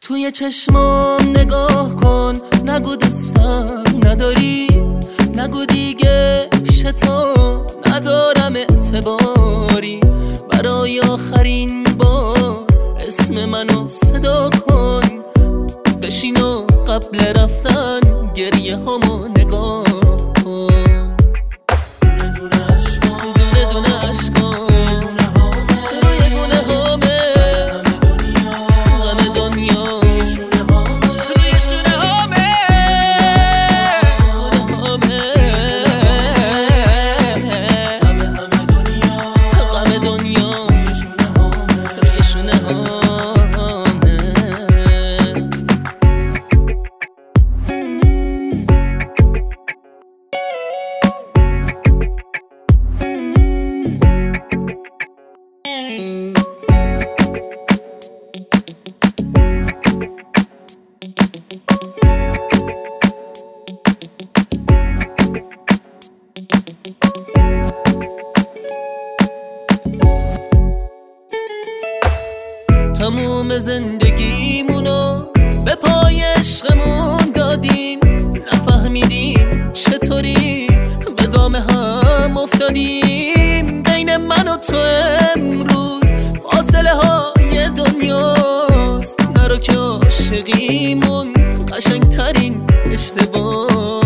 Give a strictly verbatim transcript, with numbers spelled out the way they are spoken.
توی چشمام نگاه کن، نگو دوستم نداری، نگو دیگه پیش تو ندارم اعتباری. برای آخرین بار اسم منو صدا کن، بشین و قبل رفتن گریه همو نگاه کن. دونه دونه عشقام، دونه دونه عشقام روی گونه همه غم دنیا، روی شونه همه گونه همه غم دنیا، روی شونه همه. تموم زندگیمونو به پای عشقمون دادیم، نفهمیدیم چطوری به دام هم افتادیم. بین من و تو امروز فاصله های دنیاست، نرو که عاشقیمون قشنگ ترین اشتباه